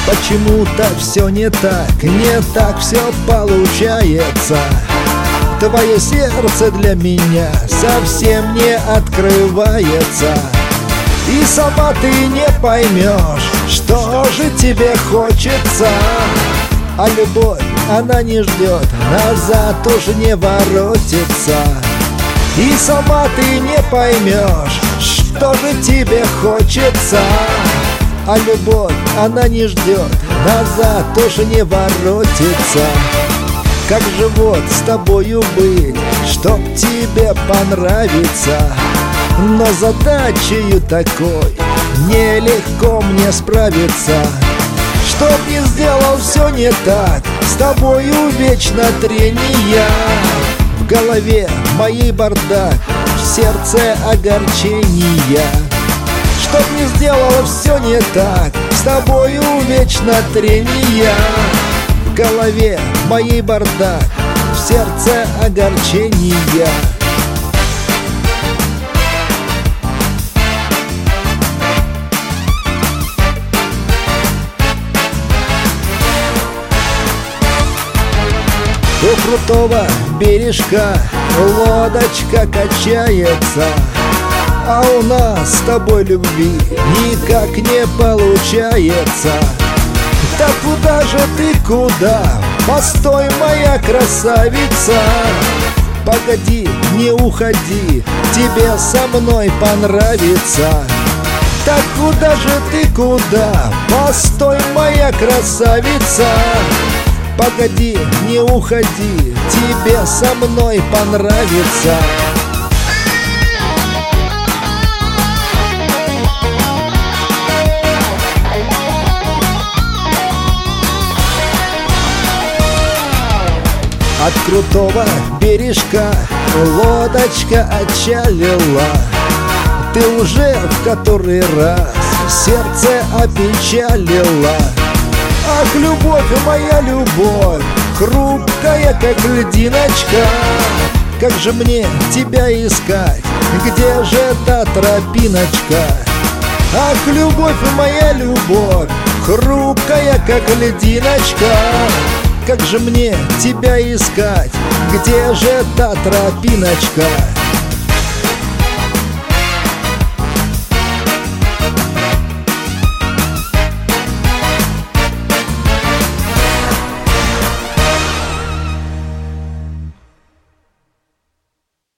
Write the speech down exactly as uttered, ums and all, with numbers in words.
Почему-то все не так, не так все получается. Твое сердце для меня совсем не открывается. И сама ты не поймешь, что же тебе хочется. А любовь, она не ждет, назад уже не воротится. И сама ты не поймешь, что же тебе хочется. А любовь, она не ждет, назад тоже не воротится. Как же вот с тобою быть, чтоб тебе понравиться? Но с задачею такой нелегко мне справиться. Чтоб не сделал все не так, с тобою вечно трения. В голове моей бардак, в сердце огорчения. Чтоб не сделал все не так, с тобою вечно трения. В голове моей бардак, в сердце огорчения. У крутого бережка лодочка качается, а у нас с тобой любви никак не получается. Так куда же ты, куда? Постой, моя красавица. Погоди, не уходи, тебе со мной понравится. Так куда же ты, куда? Постой, моя красавица. Погоди, не уходи, тебе со мной понравится. От крутого бережка лодочка отчалила. Ты уже в который раз сердце опечалила. Ах, любовь моя, любовь, хрупкая, как льдиночка. Как же мне тебя искать, где же та тропиночка? Ах, любовь моя, любовь, хрупкая, как льдиночка. Как же мне тебя искать, где же та тропиночка?